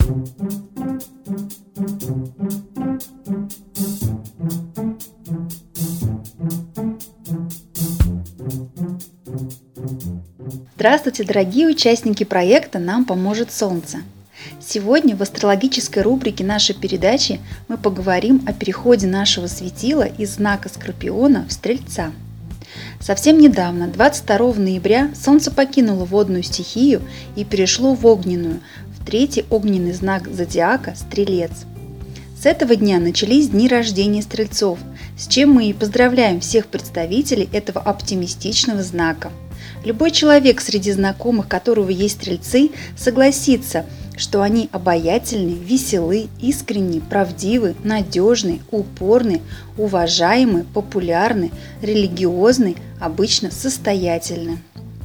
Здравствуйте, дорогие участники проекта «Нам поможет Солнце». Сегодня в астрологической рубрике нашей передачи мы поговорим о переходе нашего светила из знака Скорпиона в Стрельца. Совсем недавно, 22 ноября, Солнце покинуло водную стихию и перешло в огненную, в третий огненный знак зодиака – Стрелец. С этого дня начались дни рождения Стрельцов, с чем мы и поздравляем всех представителей этого оптимистичного знака. Любой человек среди знакомых, которого есть стрельцы, согласится, что они обаятельны, веселы, искренни, правдивы, надежны, упорны, уважаемы, популярны, религиозны, обычно состоятельны.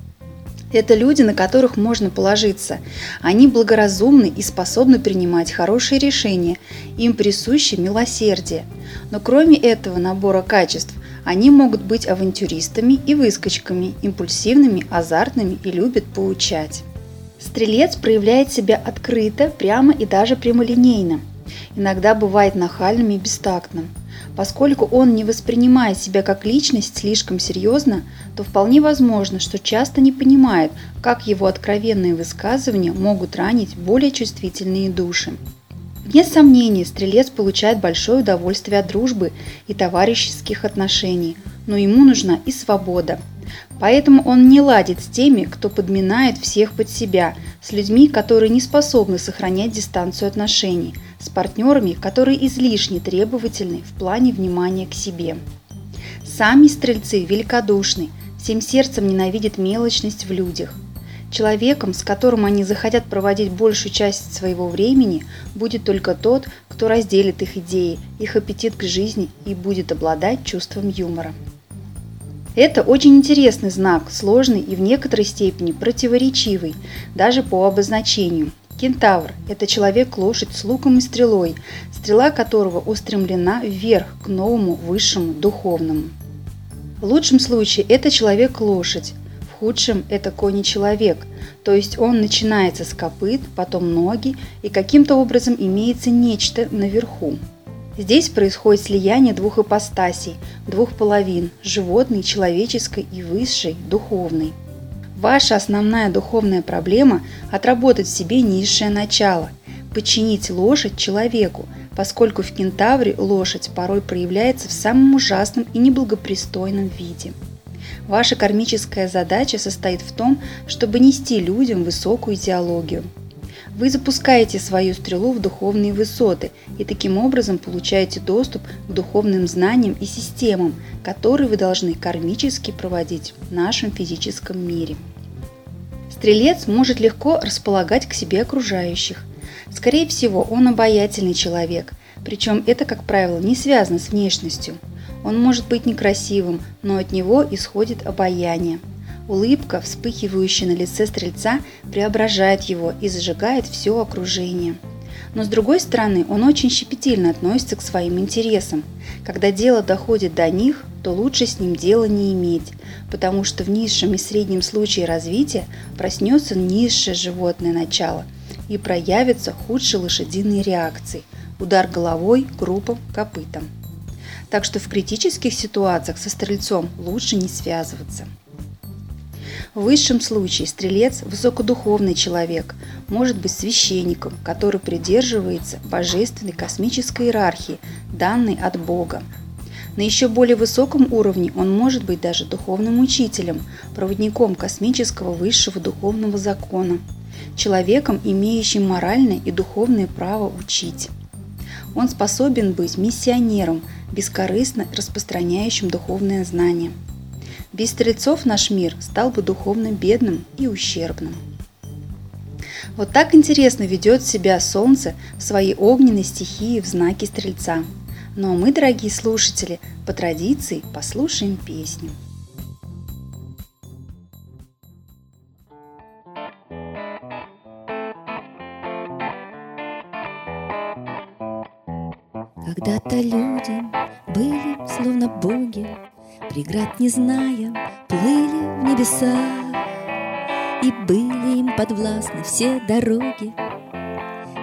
Это люди, на которых можно положиться. Они благоразумны и способны принимать хорошие решения, им присуще милосердие. Но кроме этого набора качеств, они могут быть авантюристами и выскочками, импульсивными, азартными и любят поучать. Стрелец проявляет себя открыто, прямо и даже прямолинейно. Иногда бывает нахальным и бестактным. Поскольку он не воспринимает себя как личность слишком серьезно, то вполне возможно, что часто не понимает, как его откровенные высказывания могут ранить более чувствительные души. Вне сомнения, стрелец получает большое удовольствие от дружбы и товарищеских отношений, но ему нужна и свобода. Поэтому он не ладит с теми, кто подминает всех под себя, с людьми, которые не способны сохранять дистанцию отношений, с партнерами, которые излишне требовательны в плане внимания к себе. Сами стрельцы великодушны, всем сердцем ненавидят мелочность в людях. Человеком, с которым они захотят проводить большую часть своего времени, будет только тот, кто разделит их идеи, их аппетит к жизни и будет обладать чувством юмора. Это очень интересный знак, сложный и в некоторой степени противоречивый, даже по обозначению. Кентавр – это человек-лошадь с луком и стрелой, стрела которого устремлена вверх, к новому, высшему, духовному. В лучшем случае это человек-лошадь, в худшем это конь-человек, то есть он начинается с копыт, потом ноги и каким-то образом имеется нечто наверху. Здесь происходит слияние двух ипостасей, двух половин – животной, человеческой и высшей, духовной. Ваша основная духовная проблема – отработать в себе низшее начало, подчинить лошадь человеку, поскольку в кентавре лошадь порой проявляется в самом ужасном и неблагопристойном виде. Ваша кармическая задача состоит в том, чтобы нести людям высокую идеологию. Вы запускаете свою стрелу в духовные высоты и таким образом получаете доступ к духовным знаниям и системам, которые вы должны кармически проводить в нашем физическом мире. Стрелец может легко располагать к себе окружающих. Скорее всего, он обаятельный человек, причем это, как правило, не связано с внешностью. Он может быть некрасивым, но от него исходит обаяние. Улыбка, вспыхивающая на лице стрельца, преображает его и зажигает все окружение. Но с другой стороны, он очень щепетильно относится к своим интересам. Когда дело доходит до них, то лучше с ним дела не иметь, потому что в низшем и среднем случае развития проснется низшее животное начало и проявятся худшие лошадиные реакции – удар головой, крупом, копытом. Так что в критических ситуациях со стрельцом лучше не связываться. В высшем случае стрелец – высокодуховный человек, может быть священником, который придерживается божественной космической иерархии, данной от Бога. На еще более высоком уровне он может быть даже духовным учителем, проводником космического высшего духовного закона, человеком, имеющим моральное и духовное право учить. Он способен быть миссионером, бескорыстно распространяющим духовное знание. Без стрельцов наш мир стал бы духовно бедным и ущербным. Вот так интересно ведет себя Солнце в своей огненной стихии в знаке Стрельца. Ну а мы, дорогие слушатели, по традиции послушаем песню. Когда-то люди были словно боги, преград не зная, плыли в небеса, и были им подвластны все дороги.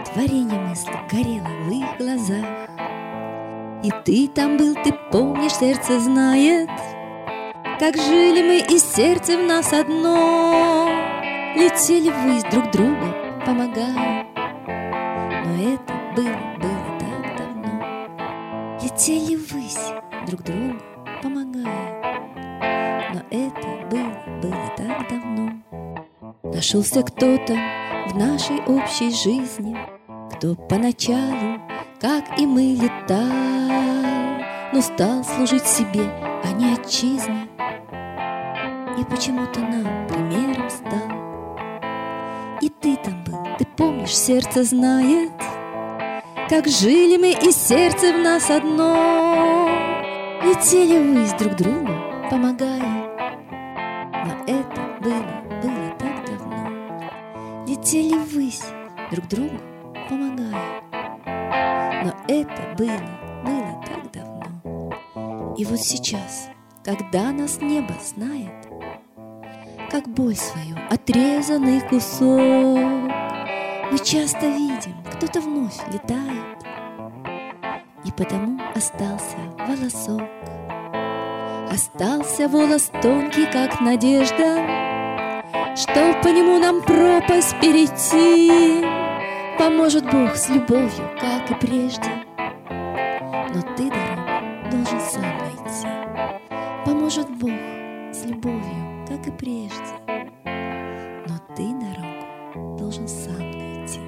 Творение мысли горело в их глазах. И ты там был, ты помнишь, сердце знает, как жили мы, и сердце в нас одно. Летели ввысь друг другу, помогая. Но это было так давно. Летели ввысь друг другу, помогая. Но это было так давно. Нашелся кто-то в нашей общей жизни, кто поначалу, как и мы, летал, но стал служить себе, а не отчизне. И почему-то нам примером стал. И ты там был, ты помнишь, сердце знает, как жили мы, и сердце в нас одно. Летели ввысь друг другу, помогая. Но это было так давно. Летели ввысь друг другу, помогая. Но это было так давно. И вот сейчас, когда нас небо знает, как боль свою отрезанный кусок, мы часто видим, кто-то вновь летает, и потому остался волосок. Остался волос тонкий, как надежда, что по нему нам пропасть перейти. Поможет Бог с любовью, как и прежде, но ты дорогу должен сам найти. Поможет Бог с любовью, как и прежде, но ты дорогу должен сам найти.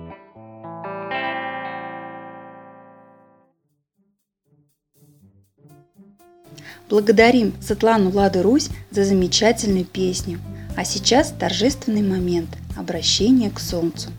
Благодарим Светлану Ладу Русь за замечательную песню. А сейчас торжественный момент – обращение к солнцу.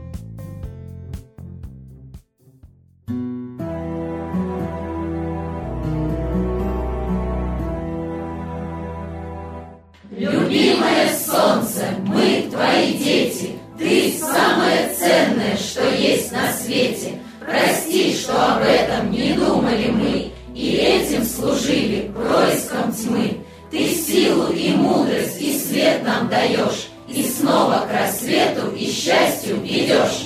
Любимое солнце, мы твои дети, ты самое ценное, что есть на свете. Прости, что об этом не думали мы, и этим служили происком тьмы. Ты силу и мудрость, и свет нам даешь, и снова к рассвету и счастью ведешь.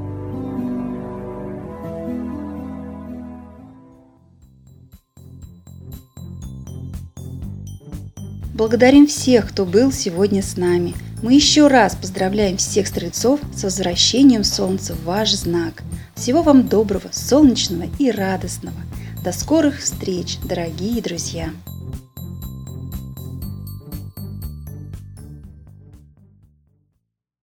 Благодарим всех, кто был сегодня с нами. Мы еще раз поздравляем всех стрельцов с возвращением солнца в ваш знак. Всего вам доброго, солнечного и радостного. До скорых встреч, дорогие друзья!